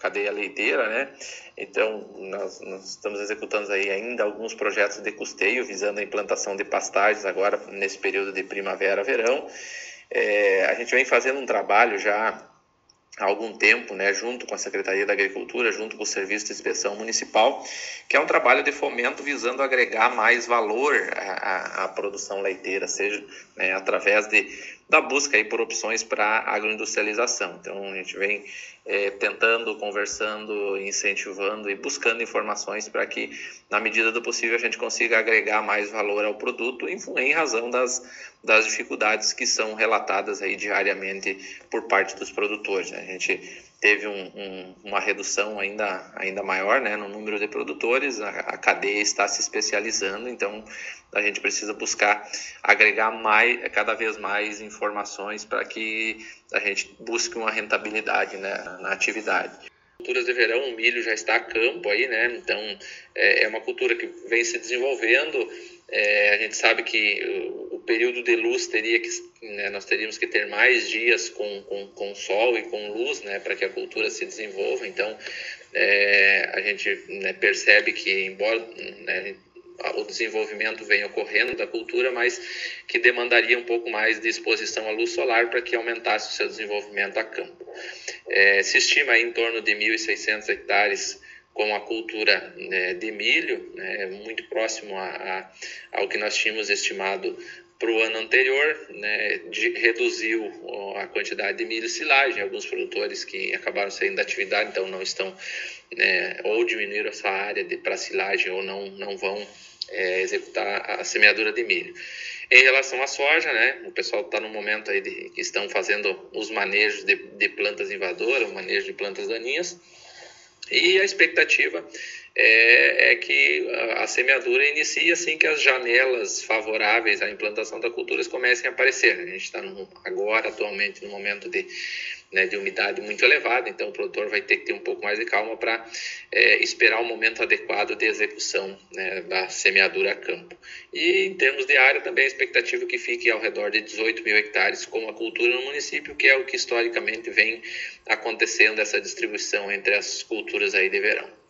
cadeia leiteira, né? Então, nós estamos executando aí ainda alguns projetos de custeio, visando a implantação de pastagens agora nesse período de primavera-verão. A gente vem fazendo um trabalho já há algum tempo, né, junto com a Secretaria da Agricultura, junto com o Serviço de Inspeção Municipal, que é um trabalho de fomento visando agregar mais valor à produção leiteira, seja, né, através da busca aí por opções para agroindustrialização. Então, a gente vem tentando, conversando, incentivando e buscando informações para que, na medida do possível, a gente consiga agregar mais valor ao produto em razão das dificuldades que são relatadas aí diariamente por parte dos produtores, né? A gente teve uma redução ainda maior, né, no número de produtores, a cadeia está se especializando, então a gente precisa buscar agregar cada vez mais informações para que a gente busque uma rentabilidade, né, na atividade. Culturas de verão, o milho já está a campo aí, né? Então é uma cultura que vem se desenvolvendo. A gente sabe que o período de luz nós teríamos que ter mais dias com sol e com luz, né, para que a cultura se desenvolva. Então a gente, né, percebe que, embora, né, o desenvolvimento venha ocorrendo da cultura, mas que demandaria um pouco mais de exposição à luz solar para que aumentasse o seu desenvolvimento a campo. Se estima aí em torno de 1.600 hectares com a cultura, né, de milho, né, muito próximo ao que nós tínhamos estimado para o ano anterior, né, reduziu a quantidade de milho silagem. Alguns produtores que acabaram saindo da atividade, então não estão, né, ou diminuíram essa área para silagem ou não vão executar a semeadura de milho. Em relação à soja, né, o pessoal está no momento aí que estão fazendo os manejos de plantas invadoras, o manejo de plantas daninhas, e a expectativa é que a semeadura inicie assim que as janelas favoráveis à implantação da cultura comecem a aparecer. A gente está agora, atualmente, no momento de umidade muito elevada, então o produtor vai ter que ter um pouco mais de calma para esperar o momento adequado de execução, né, da semeadura a campo. E em termos de área, também a expectativa é que fique ao redor de 18 mil hectares com a cultura no município, que é o que historicamente vem acontecendo, essa distribuição entre as culturas aí de verão.